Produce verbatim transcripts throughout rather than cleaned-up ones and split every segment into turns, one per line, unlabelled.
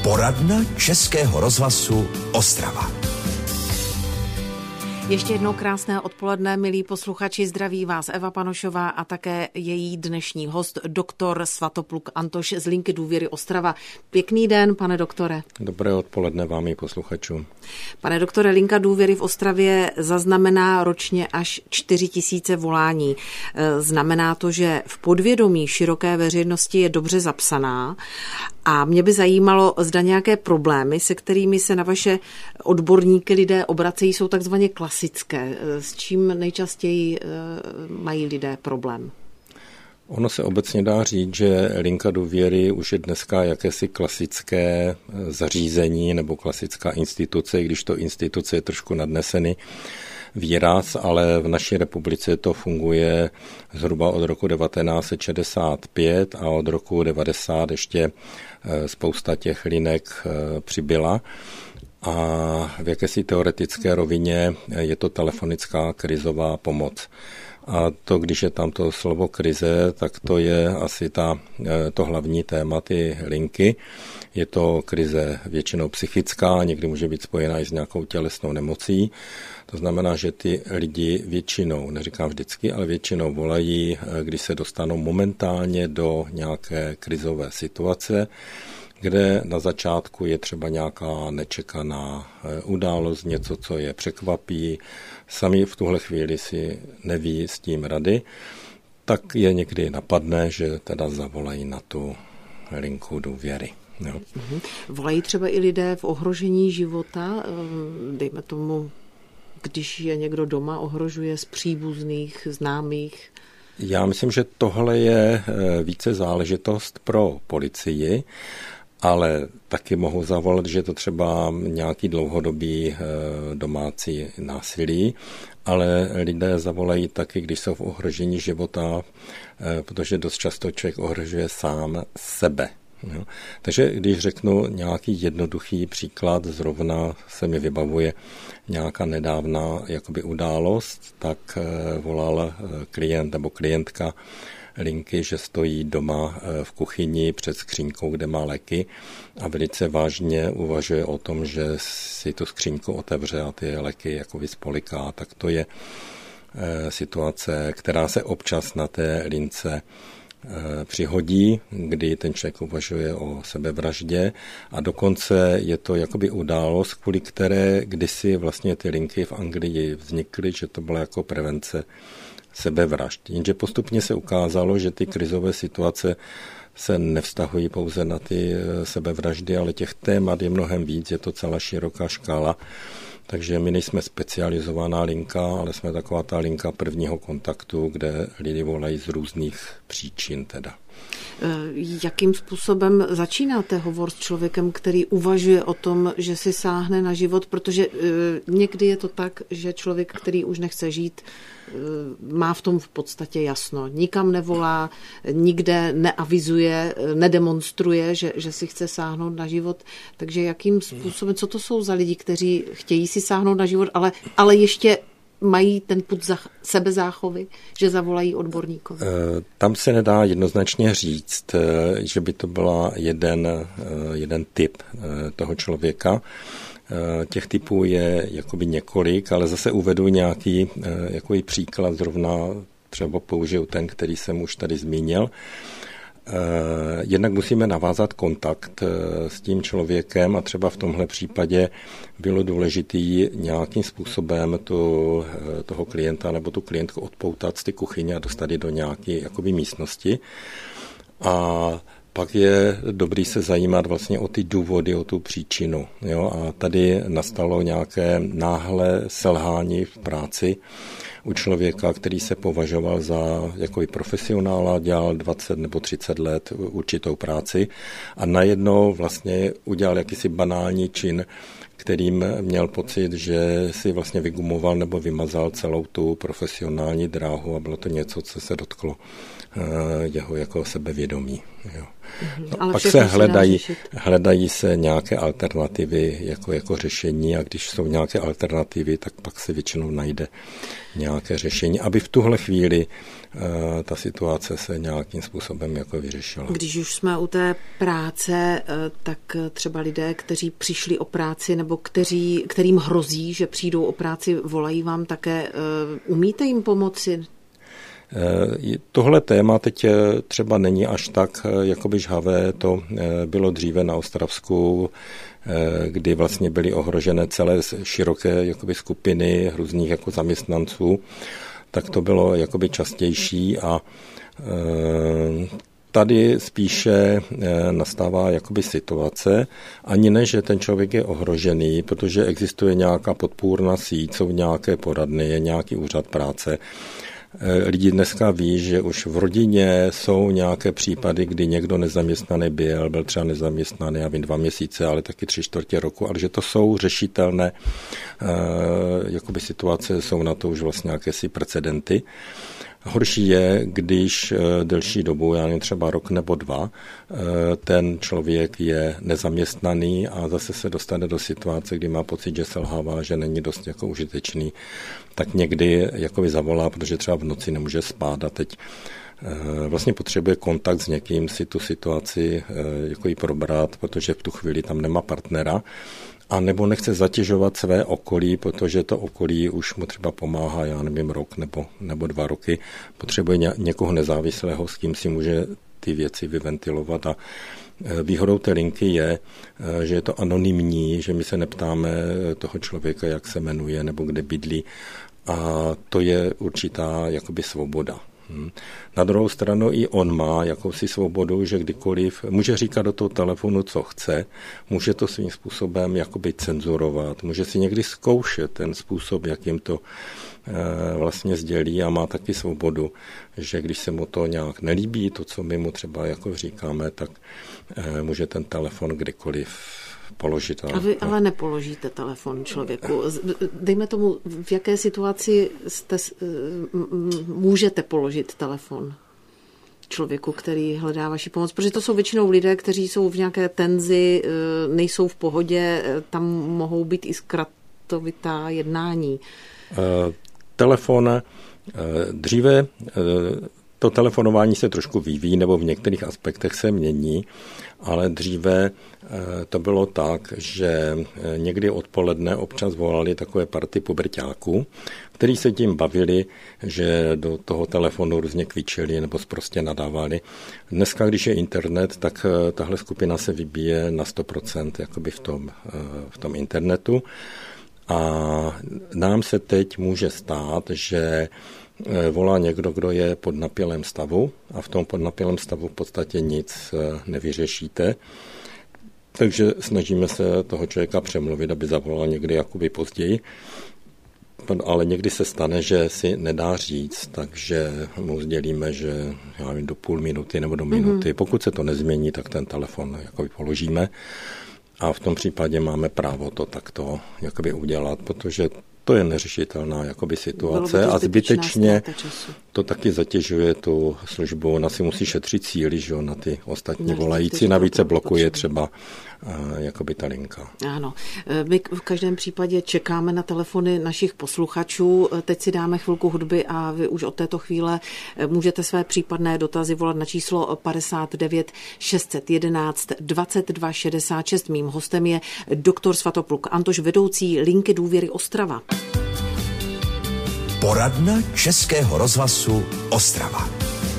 Poradna Českého rozhlasu Ostrava.
Ještě jednou krásné odpoledne, milí posluchači, zdraví vás Eva Panošová a také její dnešní host, doktor Svatopluk Antoš z Linky důvěry Ostrava. Pěkný den, pane doktore.
Dobré odpoledne vám i posluchačům.
Pane doktore, Linka důvěry v Ostravě zaznamená ročně až čtyři tisíce volání. Znamená to, že v podvědomí široké veřejnosti je dobře zapsaná. A mě by zajímalo, zda nějaké problémy, se kterými se na vaše odborníky lidé obracejí, jsou takzvaně klasické. S čím nejčastěji mají lidé problém?
Ono se obecně dá říct, že Linka důvěry už je dneska jakési klasické zařízení nebo klasická instituce, když to instituce je trošku nadnesený výraz, ale v naší republice to funguje zhruba od roku devatenáct set šedesát pět a od roku devadesát ještě spousta těch linek přibyla. A v jakési teoretické rovině je to telefonická krizová pomoc. A to, když je tam to slovo krize, tak to je asi ta, to hlavní téma ty linky. Je to krize většinou psychická, někdy může být spojená i s nějakou tělesnou nemocí. To znamená, že ty lidi většinou, neříkám vždycky, ale většinou volají, když se dostanou momentálně do nějaké krizové situace, kde na začátku je třeba nějaká nečekaná událost, něco, co je překvapí, sami v tuhle chvíli si neví s tím rady, tak je někdy napadne, že teda zavolají na tu linku důvěry. Jo.
Volají třeba i lidé v ohrožení života, dejme tomu, když je někdo doma, ohrožuje z příbuzných, známých?
Já myslím, že tohle je více záležitost pro policii, ale taky mohu zavolat, že je to třeba nějaký dlouhodobý domácí násilí, ale lidé zavolají taky, když jsou v ohrožení života, protože dost často člověk ohrožuje sám sebe. Jo. Takže když řeknu nějaký jednoduchý příklad, zrovna se mi vybavuje nějaká nedávná jakoby událost, tak volal klient nebo klientka linky, že stojí doma v kuchyni před skříňkou, kde má léky a velice vážně uvažuje o tom, že si tu skříňku otevře a ty léky jako vyspoliká. Tak to je situace, která se občas na té lince přihodí, kdy ten člověk uvažuje o sebevraždě a dokonce je to jakoby událost, kvůli které kdysi vlastně ty linky v Anglii vznikly, že to byla jako prevence sebevražd. Jenže postupně se ukázalo, že ty krizové situace se nevztahují pouze na ty sebevraždy, ale těch témat je mnohem víc, je to celá široká škála. Takže my nejsme specializovaná linka, ale jsme taková ta linka prvního kontaktu, kde lidi volají z různých příčin teda.
Jakým způsobem začínáte hovor s člověkem, který uvažuje o tom, že si sáhne na život, protože někdy je to tak, že člověk, který už nechce žít, má v tom v podstatě jasno. Nikam nevolá, nikde neavizuje, nedemonstruje, že, že si chce sáhnout na život. Takže jakým způsobem, co to jsou za lidi, kteří chtějí si sáhnout na život, ale, ale ještě mají ten pud za sebezáchovy, že zavolají odborníkovi?
Tam se nedá jednoznačně říct, že by to byla jeden, jeden typ toho člověka. Těch typů je jakoby několik, ale zase uvedu nějaký jakoby příklad, zrovna třeba použiju ten, který jsem už tady zmínil. Jednak musíme navázat kontakt s tím člověkem a třeba v tomhle případě bylo důležité nějakým způsobem tu, toho klienta nebo tu klientku odpoutat z ty kuchyně a dostat ji do nějaké jakoby místnosti. A pak je dobrý se zajímat vlastně o ty důvody, o tu příčinu. Jo? A tady nastalo nějaké náhlé selhání v práci u člověka, který se považoval za jako profesionála, dělal dvacet nebo třicet let určitou práci a najednou vlastně udělal jakýsi banální čin, kterým měl pocit, že si vlastně vygumoval nebo vymazal celou tu profesionální dráhu a bylo to něco, co se dotklo jeho jako sebevědomí. Jo. No,
Ale
pak se hledají, hledají se nějaké alternativy jako, jako řešení a když jsou nějaké alternativy, tak pak se většinou najde nějaké řešení, aby v tuhle chvíli uh, ta situace se nějakým způsobem jako vyřešila.
Když už jsme u té práce, tak třeba lidé, kteří přišli o práci nebo kteří, kterým hrozí, že přijdou o práci, volají vám také, uh, umíte jim pomoci?
Tohle téma teď třeba není až tak jakoby žhavé, to bylo dříve na Ostravsku, kdy vlastně byly ohrožené celé široké jakoby skupiny různých jako zaměstnanců, tak to bylo jakoby častější a tady spíše nastává jakoby situace, ani ne, že ten člověk je ohrožený, protože existuje nějaká podpůrná síť, jsou nějaké poradny, je nějaký úřad práce. Lidi dneska ví, že už v rodině jsou nějaké případy, kdy někdo nezaměstnaný byl, byl třeba nezaměstnaný, já vím, dva měsíce, ale taky tři čtvrtě roku, ale že to jsou řešitelné jakoby situace, jsou na to už vlastně jakési precedenty. Horší je, když delší dobu, já nevím, třeba rok nebo dva, ten člověk je nezaměstnaný a zase se dostane do situace, kdy má pocit, že selhává, že není dost jako užitečný, tak někdy jakoby zavolá, protože třeba v noci nemůže spát a teď vlastně potřebuje kontakt s někým, si tu situaci jako ji probrat, protože v tu chvíli tam nemá partnera, a nebo nechce zatěžovat své okolí, protože to okolí už mu třeba pomáhá, já nevím, rok nebo, nebo dva roky. Potřebuje ně, někoho nezávislého, s kým si může ty věci vyventilovat. A výhodou té linky je, že je to anonymní, že my se neptáme toho člověka, jak se jmenuje nebo kde bydlí. A to je určitá jakoby svoboda. Hmm. Na druhou stranu i on má jakousi svobodu, že kdykoliv může říkat do toho telefonu, co chce, může to svým způsobem jakoby cenzurovat, může si někdy zkoušet ten způsob, jakým to e, vlastně sdělí a má taky svobodu, že když se mu to nějak nelíbí, to, co my mu třeba jako říkáme, tak e, může ten telefon kdykoliv položit.
A vy ale nepoložíte telefon člověku. Dejme tomu, v jaké situaci jste, můžete položit telefon člověku, který hledá vaši pomoc, protože to jsou většinou lidé, kteří jsou v nějaké tenzi, nejsou v pohodě, tam mohou být i zkratovitá jednání.
Telefon dříve to telefonování se trošku vyvíjí, nebo v některých aspektech se mění, ale dříve to bylo tak, že někdy odpoledne občas volali takové party puberťáků, kteří se tím bavili, že do toho telefonu různě kvičeli nebo prostě nadávali. Dneska, když je internet, tak tahle skupina se vybíje na sto procent jakoby v tom, v tom internetu. A nám se teď může stát, že volá někdo, kdo je pod napělém stavu a v tom podnapělém stavu v podstatě nic nevyřešíte. Takže snažíme se toho člověka přemluvit, aby zavolal někdy jakoby později. Ale někdy se stane, že si nedá říct, takže mu sdělíme, že já nevím, do půl minuty nebo do minuty. Mm-hmm. Pokud se to nezmění, tak ten telefon jakoby položíme. A v tom případě máme právo to takto jakoby udělat, protože to je neřešitelná jakoby situace a zbytečně to taky zatěžuje tu službu. Ona si musí šetřit síly, že jo, na ty ostatní no, volající. Navíc se blokuje třeba uh, jakoby ta linka.
Ano. My v každém případě čekáme na telefony našich posluchačů. Teď si dáme chvilku hudby a vy už od této chvíle můžete své případné dotazy volat na číslo padesát devět šest jedenáct dvacet dva šedesát šest. Mým hostem je doktor Svatopluk Antoš, vedoucí linky Důvěry Ostrava.
Poradna Českého rozhlasu Ostrava.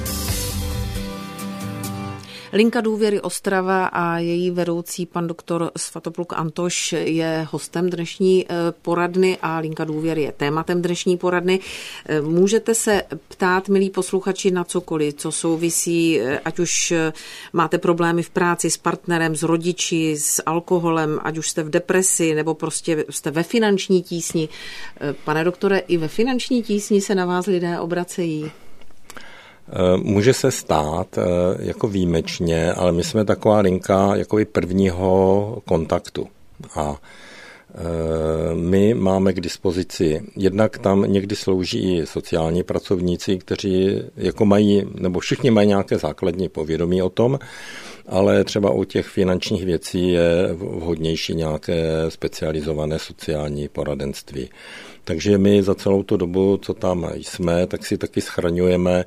Linka Důvěry Ostrava a její vedoucí pan doktor Svatopluk Antoš je hostem dnešní poradny a Linka Důvěry je tématem dnešní poradny. Můžete se ptát, milí posluchači, na cokoliv, co souvisí, ať už máte problémy v práci s partnerem, s rodiči, s alkoholem, ať už jste v depresi nebo prostě jste ve finanční tísni. Pane doktore, i ve finanční tísni se na vás lidé obracejí?
Může se stát jako výjimečně, ale my jsme taková linka jakoby prvního kontaktu. A My máme k dispozici, jednak tam někdy slouží i sociální pracovníci, kteří jako mají, nebo všichni mají nějaké základní povědomí o tom, ale třeba u těch finančních věcí je vhodnější nějaké specializované sociální poradenství. Takže my za celou tu dobu, co tam jsme, tak si taky schraňujeme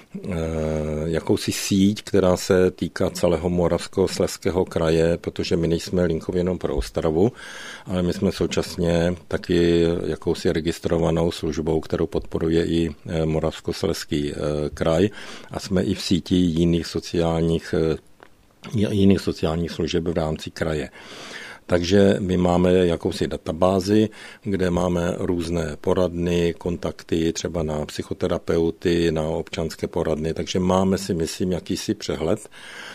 jakousi síť, která se týká celého Moravskoslezského kraje, protože my nejsme linkově jenom pro Ostravu, ale my jsme současně taky jakousi registrovanou službou, kterou podporuje i Moravskoslezský kraj a jsme i v síti jiných sociálních, jiných sociálních služeb v rámci kraje. Takže my máme jakousi databázi, kde máme různé poradny, kontakty třeba na psychoterapeuty, na občanské poradny, takže máme si, myslím, jakýsi přehled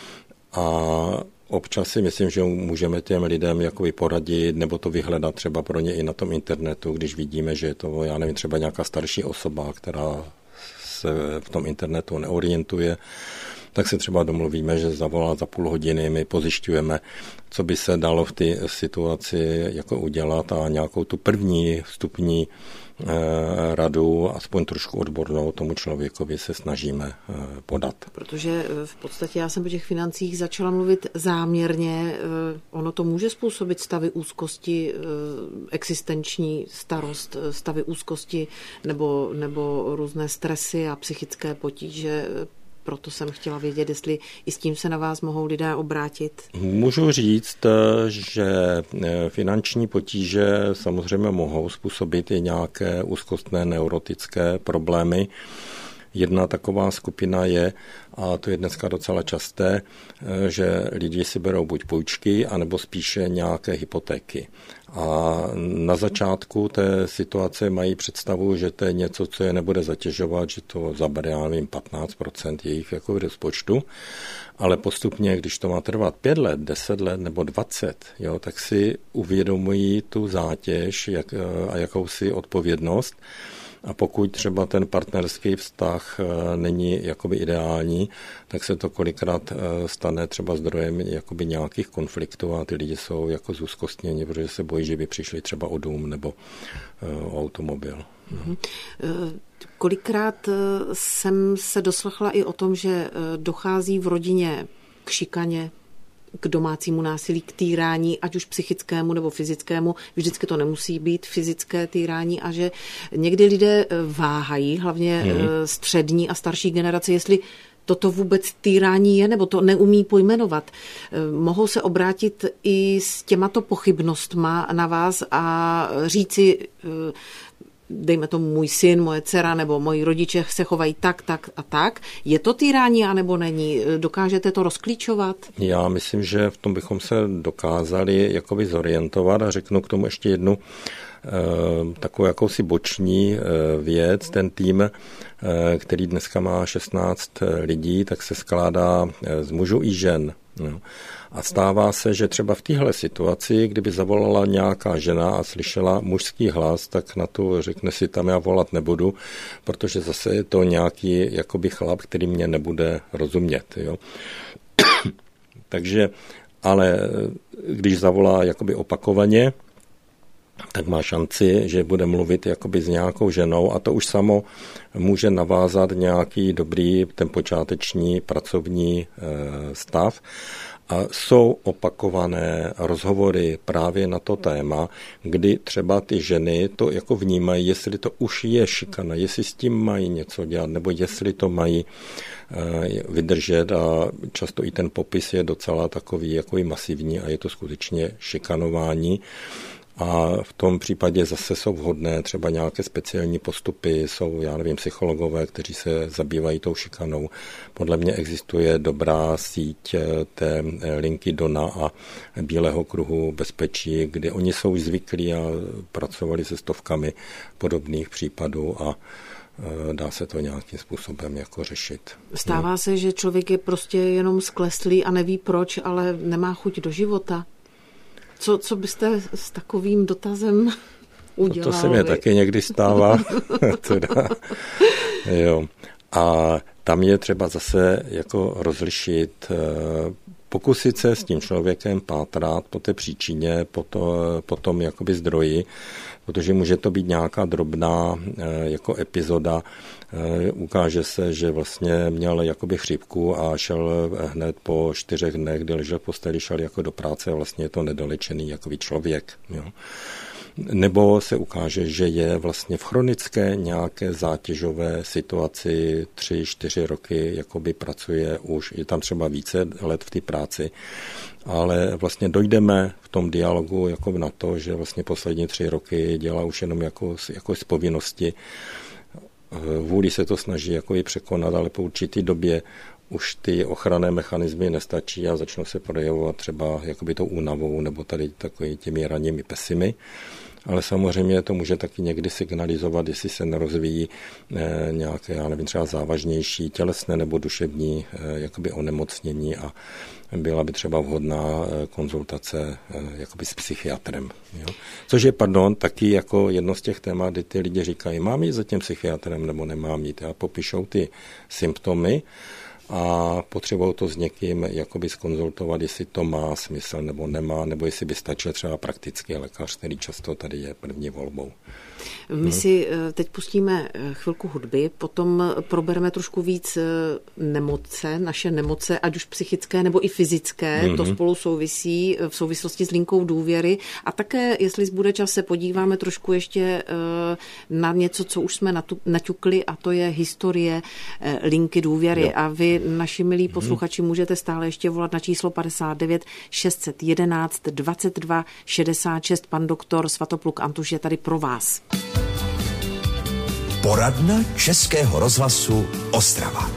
a občas si myslím, že můžeme těm lidem jakoby poradit nebo to vyhledat třeba pro ně i na tom internetu, když vidíme, že je to, já nevím, třeba nějaká starší osoba, která se v tom internetu neorientuje, tak se třeba domluvíme, že zavolá za půl hodiny, my pozjišťujeme, co by se dalo v té situaci jako udělat a nějakou tu první vstupní eh, radu, aspoň trošku odbornou, tomu člověkovi se snažíme eh, podat.
Protože v podstatě já jsem o těch financích začala mluvit záměrně. Eh, ono to může způsobit stavy úzkosti, eh, existenční starost, stavy úzkosti nebo, nebo různé stresy a psychické potíže. Proto jsem chtěla vědět, jestli i s tím se na vás mohou lidé obrátit.
Můžu říct, že finanční potíže samozřejmě mohou způsobit i nějaké úzkostné neurotické problémy. Jedna taková skupina je, a to je dneska docela časté, že lidi si berou buď půjčky, anebo spíše nějaké hypotéky. A na začátku té situace mají představu, že to je něco, co je nebude zatěžovat, že to zabere, já nevím, patnáct procent jejich jako rozpočtu, ale postupně, když to má trvat pět let, deset let nebo dvacet, jo, tak si uvědomují tu zátěž jak, a jakousi odpovědnost. A pokud třeba ten partnerský vztah není jakoby ideální, tak se to kolikrát stane třeba zdrojem jakoby nějakých konfliktů a ty lidi jsou jako zúzkostněni, protože se bojí, že by přišli třeba o dům nebo o automobil.
Mm-hmm. Kolikrát jsem se doslechla i o tom, že dochází v rodině k šikaně, k domácímu násilí, k týrání, ať už psychickému nebo fyzickému. Vždycky to nemusí být fyzické týrání a že někdy lidé váhají, hlavně hmm. střední a starší generace, jestli toto vůbec týrání je, nebo to neumí pojmenovat. Mohou se obrátit i s těmato pochybnostma na vás a říci, dejme tomu můj syn, moje dcera nebo moji rodiče se chovají tak, tak a tak. Je to týrání, anebo není? Dokážete to rozklíčovat?
Já myslím, že v tom bychom se dokázali jakoby zorientovat a řeknu k tomu ještě jednu takovou jakousi boční věc. Ten tým, který dneska má šestnáct lidí, tak se skládá z mužů i žen. No. A stává se, že třeba v téhle situaci, kdyby zavolala nějaká žena a slyšela mužský hlas, tak na to řekne si, tam já volat nebudu, protože zase je to nějaký jakoby chlap, který mě nebude rozumět. Jo. Takže, ale když zavolá jakoby opakovaně, tak má šanci, že bude mluvit jakoby s nějakou ženou a to už samo může navázat nějaký dobrý ten počáteční pracovní stav. A jsou opakované rozhovory právě na to téma, kdy třeba ty ženy to jako vnímají, jestli to už je šikana, jestli s tím mají něco dělat, nebo jestli to mají vydržet a často i ten popis je docela takový jako i masivní a je to skutečně šikanování. A v tom případě zase jsou vhodné třeba nějaké speciální postupy, jsou, já nevím, psychologové, kteří se zabývají tou šikanou. Podle mě existuje dobrá síť té linky Dona a Bílého kruhu bezpečí, kdy oni jsou už zvyklí a pracovali se stovkami podobných případů a dá se to nějakým způsobem jako řešit.
Stává se, že člověk je prostě jenom skleslý a neví proč, ale nemá chuť do života? Co, co byste s takovým dotazem udělali?
No to se mě taky někdy stává. teda. Jo. A tam je třeba zase jako rozlišit pokusit se s tím člověkem pátrat po té příčině, po, to, po tom jakoby zdroji, protože může to být nějaká drobná jako epizoda. Ukáže se, že vlastně měl jakoby chřipku a šel hned po čtyřech dnech, kdy ležel v posteli, šel jako do práce a vlastně je to nedolečený jakoby člověk. Jo. Nebo se ukáže, že je vlastně v chronické nějaké zátěžové situaci tři, čtyři roky, jakoby pracuje už, je tam třeba více let v té práci, ale vlastně dojdeme v tom dialogu jako na to, že vlastně poslední tři roky dělá už jenom jako, jako z povinnosti. Vůli se to snaží jako i překonat, ale po určitý době už ty ochranné mechanismy nestačí a začnou se projevovat třeba jakoby tou únavou nebo tady takovými těmi ranními pesimy. Ale samozřejmě to může taky někdy signalizovat, jestli se nerozvíjí eh, nějaké, já nevím, třeba závažnější tělesné nebo duševní eh, jakoby onemocnění a byla by třeba vhodná eh, konzultace eh, jakoby s psychiatrem. Jo? Což je, pardon, taky jako jedno z těch témat, kdy ty lidi říkají, mám jít za tím psychiatrem nebo nemám jít. A popíšou ty symptomy a potřebují to s někým jakoby zkonzultovat, jestli to má smysl nebo nemá, nebo jestli by stačil třeba praktický lékař, který často tady je první volbou.
My hmm. si teď pustíme chvilku hudby, potom probereme trošku víc nemoce, naše nemoce, ať už psychické nebo i fyzické, hmm. to spolu souvisí v souvislosti s linkou důvěry a také, jestli zbude čas, se podíváme trošku ještě na něco, co už jsme naťukli a to je historie linky důvěry. Jo. A vy, naši milí posluchači, můžete stále ještě volat na číslo padesát devět šest set jedenáct dvacet dva šedesát šest. Pan doktor Svatopluk Antuš je tady pro vás.
Poradna Českého rozhlasu Ostrava.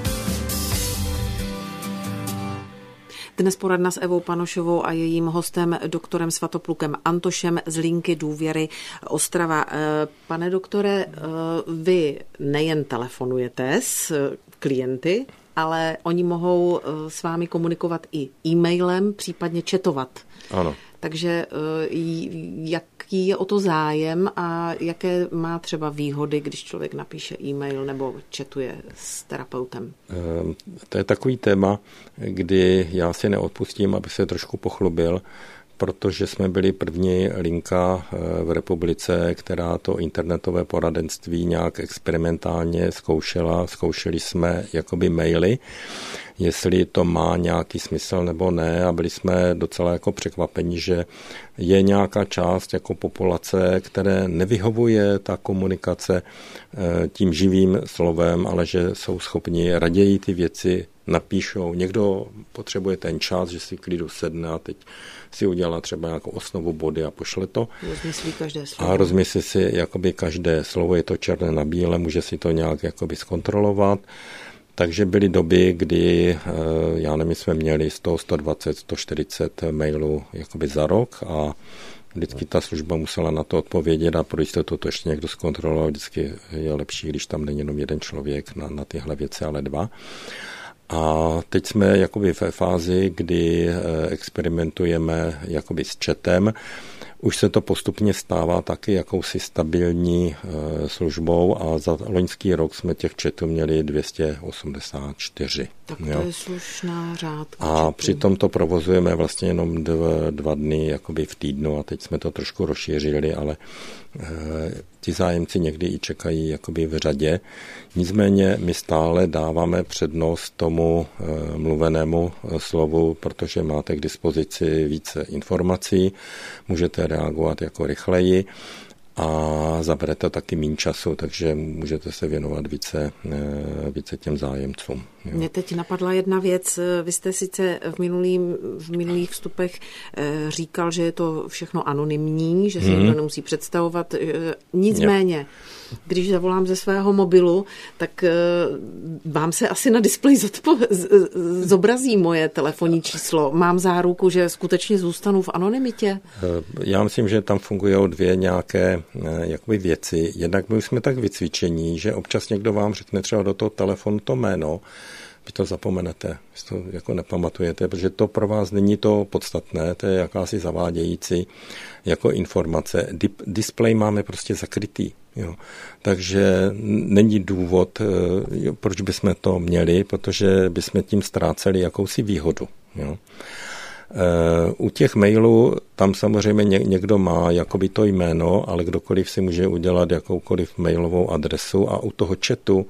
Dnes poradna s Evou Panošovou a jejím hostem doktorem Svatoplukem Antošem z linky důvěry Ostrava. Pane doktore, vy nejen telefonujete s klienty, ale oni mohou s vámi komunikovat i e-mailem, případně chatovat.
Ano.
Takže jaký je o to zájem a jaké má třeba výhody, když člověk napíše e-mail nebo chatuje s terapeutem?
To je takový téma, kdy já si neodpustím, aby se trošku pochlubil, protože jsme byli první linka v republice, která to internetové poradenství nějak experimentálně zkoušela. Zkoušeli jsme jakoby maily, jestli to má nějaký smysl nebo ne a byli jsme docela jako překvapeni, že je nějaká část jako populace, které nevyhovuje ta komunikace tím živým slovem, ale že jsou schopni raději ty věci napíšou. Někdo potřebuje ten čas, že si klidu sedne a teď si udělá třeba nějakou osnovu body a pošle to.
Rozmyslí každé slovo.
A rozmyslí si jakoby každé slovo, je to černé na bílé, může si to nějak jakoby zkontrolovat. Takže byly doby, kdy, já nevím, jsme měli sto, sto dvacet, sto čtyřicet mailů jakoby za rok a vždycky ta služba musela na to odpovědět a pro jistotu to ještě někdo zkontroloval. Vždycky je lepší, když tam není jenom jeden člověk na, na tyhle věci, ale dva. A teď jsme jakoby ve fázi, kdy experimentujeme jakoby s chatem. Už se to postupně stává taky jakousi stabilní službou a za loňský rok jsme těch chatů měli dvě stě osmdesát čtyři.
Tak to jo. Je slušná řádka.
A chatu. Přitom to provozujeme vlastně jenom dva, dva dny jakoby v týdnu a teď jsme to trošku rozšířili, ale e, ti zájemci někdy i čekají jakoby v řadě. Nicméně my stále dáváme přednost tomu e, mluvenému slovu, protože máte k dispozici více informací, můžete reagovat jako rychleji a zaberete taky méně času, takže můžete se věnovat více, více těm zájemcům. Jo.
Mě teď napadla jedna věc. Vy jste sice v, minulým, v minulých vstupech říkal, že je to všechno anonymní, že se hmm. nikdo nemusí představovat. Nicméně, jo. Když zavolám ze svého mobilu, tak vám se asi na displeji zobrazí moje telefonní číslo. Mám záruku, že skutečně zůstanu v anonymitě?
Já myslím, že tam fungují dvě nějaké jakoby věci. Jednak my už jsme tak vycvičení, že občas někdo vám řekne třeba do toho telefonu to jméno, vy to zapomenete, vy to jako nepamatujete, protože to pro vás není to podstatné, to je jakási zavádějící jako informace. Dip, display máme prostě zakrytý. Jo. Takže není důvod, proč bychom to měli, protože bychom tím ztráceli jakousi výhodu. Jo. U těch mailů tam samozřejmě někdo má jakoby to jméno, ale kdokoliv si může udělat jakoukoliv mailovou adresu a u toho chatu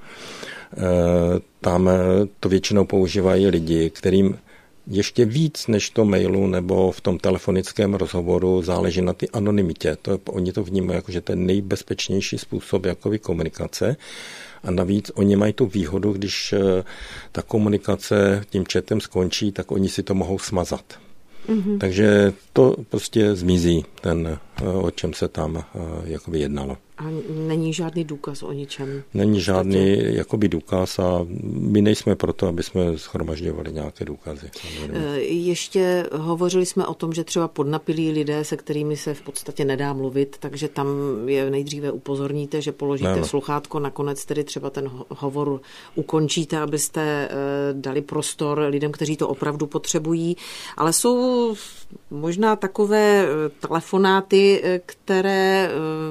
tam to většinou používají lidi, kterým ještě víc než to mailu nebo v tom telefonickém rozhovoru záleží na ty anonymitě. To je, oni to vnímají jako, že to je nejbezpečnější způsob jakoby komunikace a navíc oni mají tu výhodu, když ta komunikace tím chatem skončí, tak oni si to mohou smazat. Mm-hmm. Takže to prostě zmizí, ten, o čem se tam jakoby jednalo.
A není žádný důkaz o ničem?
Není žádný jakoby důkaz a my nejsme proto, aby jsme shromažďovali nějaké důkazy.
Ještě hovořili jsme o tom, že třeba podnapilí lidé, se kterými se v podstatě nedá mluvit, takže tam je nejdříve upozorníte, že položíte ne, sluchátko, nakonec tedy třeba ten hovor ukončíte, abyste dali prostor lidem, kteří to opravdu potřebují. Ale jsou možná takové telefonáty, které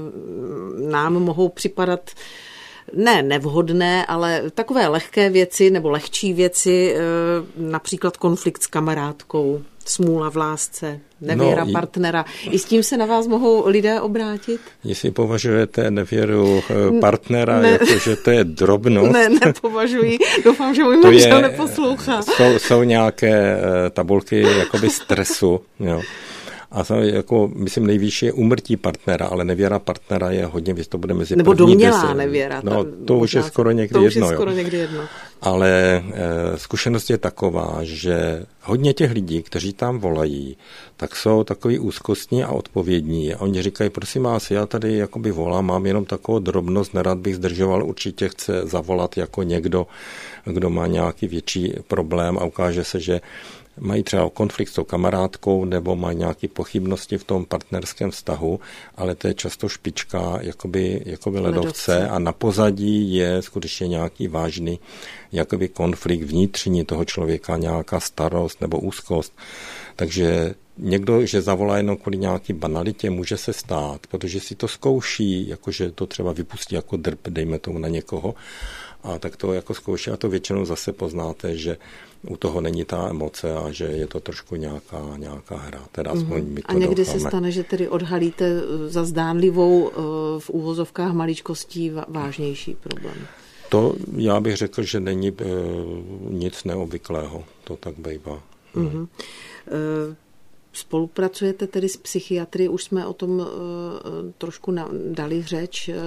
nám mohou připadat ne nevhodné, ale takové lehké věci nebo lehčí věci, například konflikt s kamarádkou, smůla v lásce, nevěra no, partnera. I s tím se na vás mohou lidé obrátit?
Jestli považujete nevěru partnera, ne, jako že to je drobnost.
Ne, nepovažuji. Doufám, že můj manžel neposlouchá.
Jsou, jsou nějaké tabulky jakoby stresu, jo. A to jako, myslím, nejvyšší je úmrtí partnera, ale nevěra partnera je hodně, když to bude mezi
nebo
první
domnělá
deset.
nevěra.
No, to už je skoro někdy
to
jedno.
To už je skoro
jo.
někdy jedno.
Ale e, zkušenost je taková, že hodně těch lidí, kteří tam volají, tak jsou takový úzkostní a odpovědní. A oni říkají, prosím vás, já tady jakoby volám, mám jenom takovou drobnost, nerad bych zdržoval, určitě chce zavolat jako někdo, kdo má nějaký větší problém a ukáže se, že mají třeba konflikt s tou kamarádkou nebo mají nějaké pochybnosti v tom partnerském vztahu, ale to je často špička jakoby, jakoby ledovce, ledovce a na pozadí je skutečně nějaký vážný jakoby konflikt vnitřní toho člověka, nějaká starost nebo úzkost. Takže někdo, že zavolá jenom kvůli nějaký banalitě, může se stát, protože si to zkouší, jakože to třeba vypustí jako drb, dejme tomu na někoho, a tak to jako zkouší a to většinou zase poznáte, že u toho není ta emoce a že je to trošku nějaká, nějaká hra. Teda aspoň mm-hmm. my to
a někdy
doufáme.
Se stane, že tedy odhalíte za zdánlivou v úvozovkách maličkostí vážnější problém.
To já bych řekl, že není e, nic neobvyklého. To tak bývá.
Mm-hmm. E, Spolupracujete tedy s psychiatry, už jsme o tom uh, trošku na, dali řeč. Uh,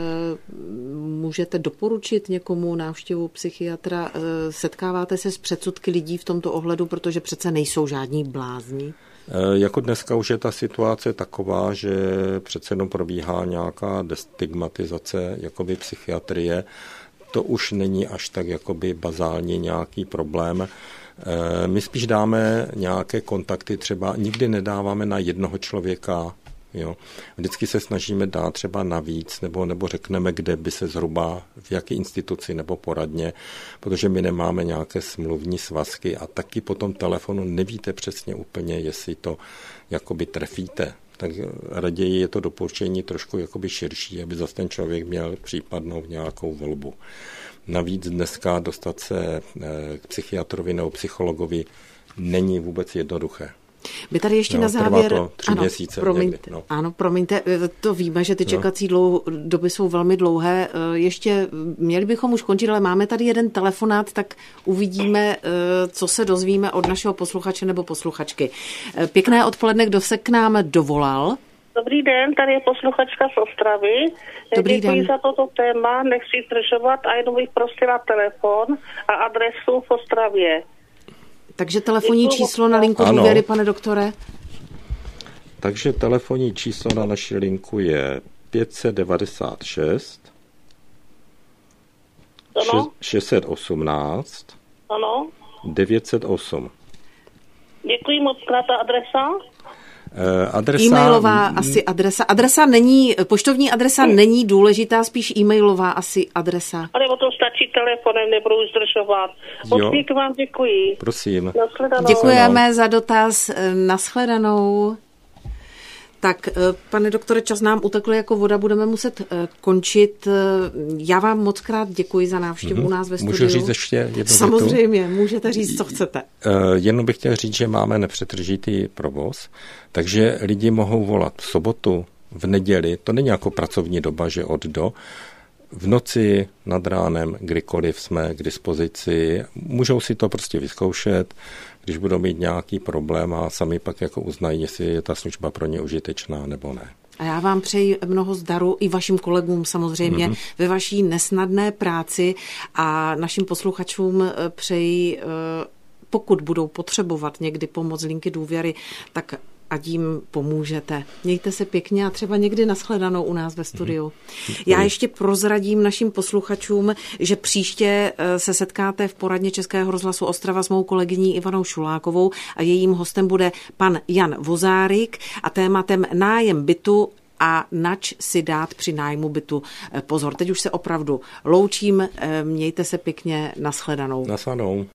můžete doporučit někomu návštěvu psychiatra? Uh, setkáváte se s předsudky lidí v tomto ohledu, protože přece nejsou žádní blázni?
E, jako dneska už je ta situace taková, že přece jenom probíhá nějaká destigmatizace jakoby psychiatrie. To už není až tak jakoby bazálně nějaký problém. My spíš dáme nějaké kontakty, třeba nikdy nedáváme na jednoho člověka, jo. Vždycky se snažíme dát třeba navíc, nebo, nebo řekneme, kde by se zhruba, v jaké instituci nebo poradně, protože my nemáme nějaké smluvní svazky a taky po tom telefonu nevíte přesně úplně, jestli to jakoby trefíte. Tak raději je to doporučení trošku jakoby širší, aby zase ten člověk měl případnou nějakou volbu. Navíc dneska dostat se k psychiatrovi nebo psychologovi není vůbec jednoduché.
My tady ještě
no,
na závěr...
Trvá to tři
ano,
měsíce.
Promiňte,
někdy, no.
Ano, promiňte, to víme, že ty čekací dlou, doby jsou velmi dlouhé. Ještě měli bychom už končit, ale máme tady jeden telefonát, tak uvidíme, co se dozvíme od našeho posluchače nebo posluchačky. Pěkné odpoledne, kdo se k nám dovolal?
Dobrý den, tady je posluchačka z Ostravy.
Dobrý
Děkuji
den.
za toto téma, nechci zdržovat a jenom bych prosila telefon a adresu v Ostravě.
Takže telefonní
Děkuji.
číslo na linku
Ano.
důvěry, pane doktore?
Takže telefonní číslo na naši linku je pět set devadesát šest
Ano?
šest set osmnáct
Ano?
devět set osm.
Děkuji moc krát, ta adresa.
Adresa...
E-mailová asi adresa. Adresa není, poštovní adresa není důležitá, spíš e-mailová asi adresa.
Ale o to stačí telefonem, nebudu zdržovat. Moc pěkně vám děkuji.
Prosím.
Nashledanou.
Děkujeme za dotaz. Nashledanou. Tak, pane doktore, čas nám utekl jako voda, budeme muset končit. Já vám moc krát děkuji za návštěvu mm-hmm. u nás ve studiu.
Můžu říct ještě jednu větu?
Samozřejmě, můžete říct, co chcete.
Jenom bych chtěl říct, že máme nepřetržitý provoz, takže lidi mohou volat v sobotu, v neděli, to není jako pracovní doba, že od do, v noci, nad ránem, kdykoliv jsme k dispozici, můžou si to prostě vyzkoušet, když budou mít nějaký problém a sami pak jako uznají, jestli je ta služba pro ně užitečná nebo ne.
A já vám přeji mnoho zdaru i vašim kolegům samozřejmě mm-hmm. ve vaší nesnadné práci a našim posluchačům přeji, pokud budou potřebovat někdy pomoc linky důvěry, tak ať jim pomůžete. Mějte se pěkně a třeba někdy nashledanou u nás ve studiu. Mm-hmm. Já ještě prozradím našim posluchačům, že příště se setkáte v poradně Českého rozhlasu Ostrava s mou kolegyní Ivanou Šulákovou a jejím hostem bude pan Jan Vozárik a tématem nájem bytu a nač si dát při nájmu bytu pozor. Teď už se opravdu loučím, mějte se pěkně, nashledanou.
Nashledanou.